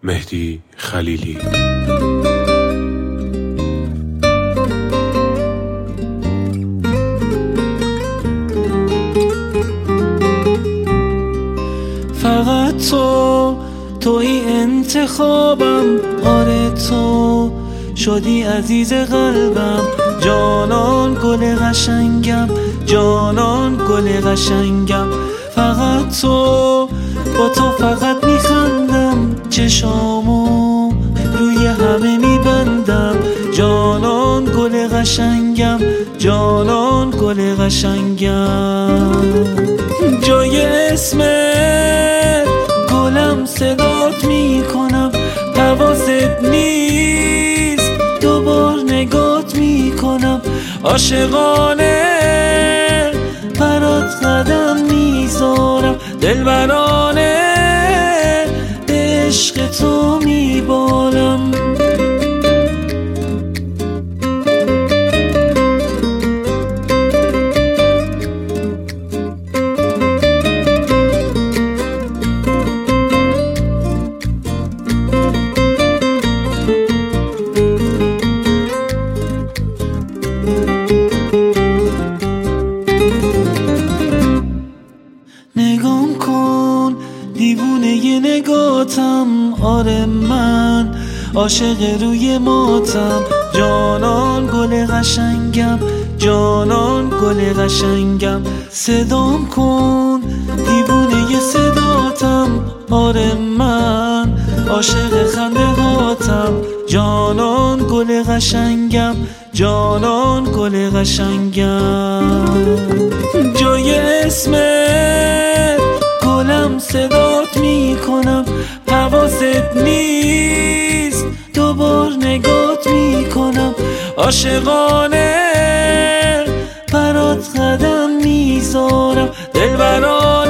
مهدی خلیلی. فقط توی انتخابم، آره تو شدی عزیز قلبم، جانان گل قشنگم، جانان گل قشنگم. فقط با تو فقط میخندم، چشامو روی همه میبندم، جانان گل قشنگم، جانان گل قشنگم. جای اسمت گلم صدات میکنم، حواست نیست دوبار نگات میکنم، عاشقانه برات قدم میذارم، دلبرانه به عشق تو میبالم. نگام کن دیوونه نگاتم، آره من عاشق روی ماتم، جانان گل قشنگم، جانان گل قشنگم. صدام کن دیوونه صداتم، آره من عاشق خنده هاتم، جانان گل قشنگم، جانان گل قشنگم. جای اسمت گلم صدات میکنم، حواست نیست دوبار نگات میکنم، عاشقانه برات قدم میذارم، دلبرانه